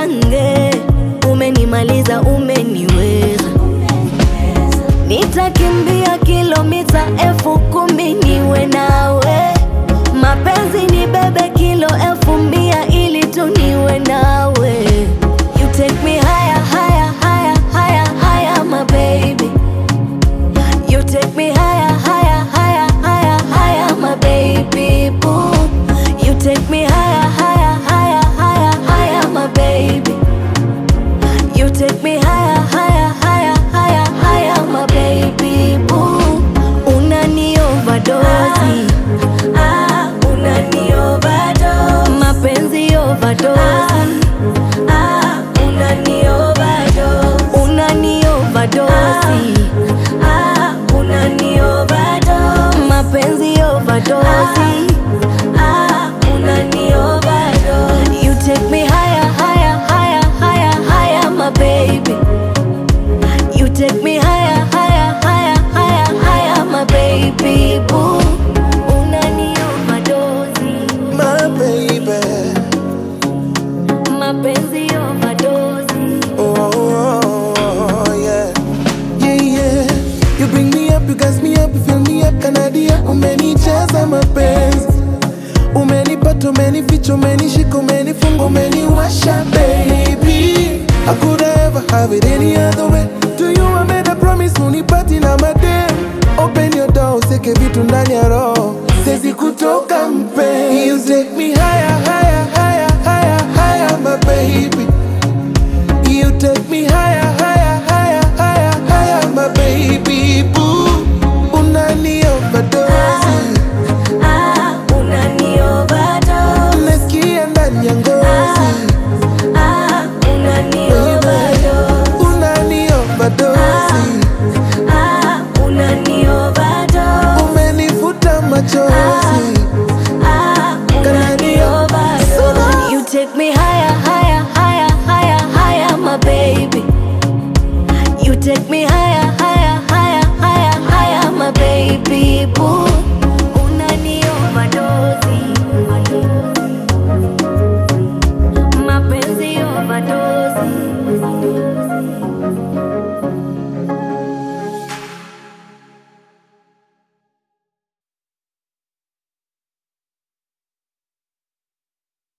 usipange, umenimaliza umeniweza. Nitakimbia kilomita 10,000 niwe nawe. Mapenzi ni bebe kilo 1,100 ili tu niwe nawe. You take me higher, higher, higher, higher, higher, my baby. You take me higher, higher, higher, higher, higher, my baby boo. You take me higher, higher, higher, higher, higher, my baby. You take me higher, higher, higher, higher, higher, my baby boo. Unani overdose, unani overdose. Mapenzi overdose, unani overdose. Unani overdose, unani overdose. Mapenzi overdose, unani overdose. You take me higher, higher, higher, higher, higher, my baby. You take me higher, higher, higher, higher, higher, my baby boo. Unani overdose, My baby. mapenzi overdose. Oh, yeah. Yeah, yeah. You bring me up, you gas me up, you fill me up, Kanadia. Umenijaza mapenzi. Umenipata, umenificha, umenishika, umenifunga, umeniwasha, baby. I could ever have it any other way. To you I made a promise, unipati na madem. Open your door, useke vitu ndani ya roho. Sezi kutoka mpenzi. You take me higher, higher, higher, higher, higher, my baby. You take me higher, higher, higher, higher, higher, my baby boo. Unani overdose, Unani overdose, nasikia ndani ya ngozi. unani overdose, Unani overdose, unani overdose. umenifuta machozi. Unani overdose. You take me higher.